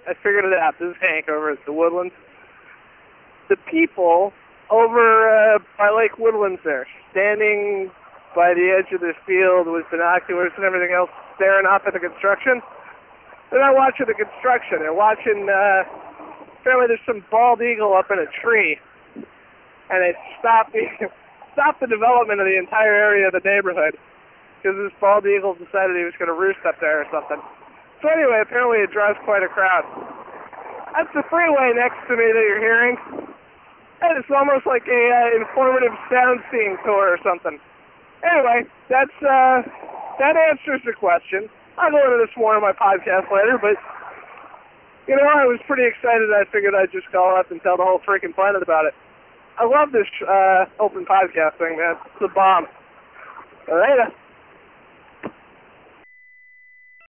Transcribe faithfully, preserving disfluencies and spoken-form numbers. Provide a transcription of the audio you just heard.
I figured it out. This is Hank over at the Woodlands. The people over uh, by Lake Woodlands there, standing by the edge of this field with binoculars and everything else, staring up at the construction. They're not watching the construction. They're watching, uh, apparently there's some bald eagle up in a tree, and it stopped the, stopped the development of the entire area of the neighborhood because this bald eagle decided he was going to roost up there or something. So anyway, apparently it draws quite a crowd. That's the freeway next to me that you're hearing. And it's almost like a uh, informative sound scene tour or something. Anyway, that's uh, that answers the question. I'll go into this more on my podcast later, but you know, I was pretty excited. I figured I'd just call up and tell the whole freaking planet about it. I love this uh, open podcast thing, man. It's a bomb. Later.